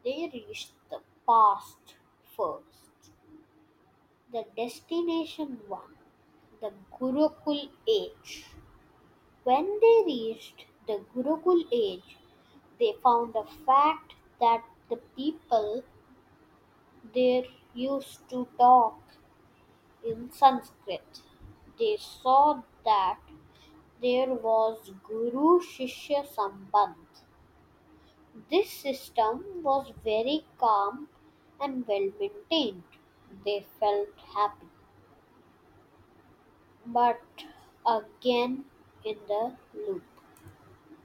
They reached the past first. The destination one, the Gurukul age. When they reached the Gurukul age, they found a fact that the people there used to talk in Sanskrit. They saw that there was Guru Shishya Sambandh. This system was very calm and well maintained. They felt happy. But again in the loop.